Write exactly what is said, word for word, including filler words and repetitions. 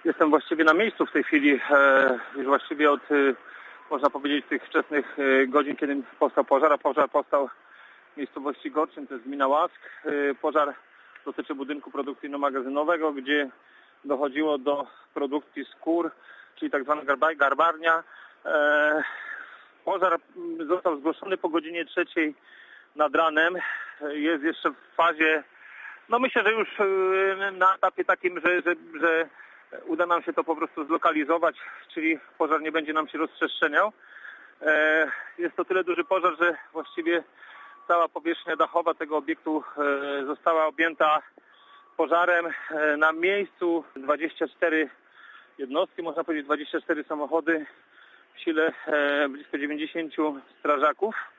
Jestem właściwie na miejscu w tej chwili, e, już właściwie od, e, można powiedzieć, tych wczesnych e, godzin, kiedy powstał pożar, a pożar powstał w miejscowości Gorczyn, to jest gmina Łask. E, pożar dotyczy budynku produkcyjno-magazynowego, gdzie dochodziło do produkcji skór, czyli tak zwana garba, garbarnia. E, pożar został zgłoszony po godzinie trzeciej nad ranem. Jest jeszcze w fazie, no myślę, że już na etapie takim, że, że, że uda nam się to po prostu zlokalizować, czyli pożar nie będzie nam się rozprzestrzeniał. Jest to tyle duży pożar, że właściwie cała powierzchnia dachowa tego obiektu została objęta pożarem. Na miejscu dwadzieścia cztery jednostki, można powiedzieć dwadzieścia cztery samochody, w sile blisko dziewięćdziesięciu strażaków.